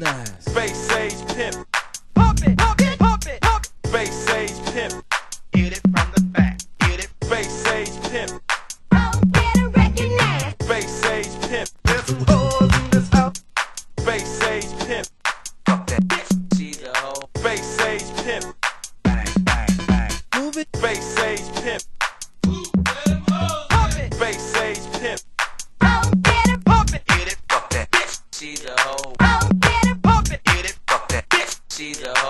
recognize. Space Age Pimp. Pump it, pump it, pump it, pump it. Space Age Pimp. Hit it from the back. Hit it. Space Age Pimp. Don't get a recognize. Space Age Pimp. There's some hoes in this house. Space Age Pimp. Fuck that bitch. She's a hoe. Space Age Pimp. Bang, bang, bang. Move it. Space Age Pimp. Pump it. Space Age Pimp. Don't get a Pump it. Hit it. Fuck that bitch. She's a hoe. don't get a Pump it. Hit it. Fuck that bitch. She's a hoe.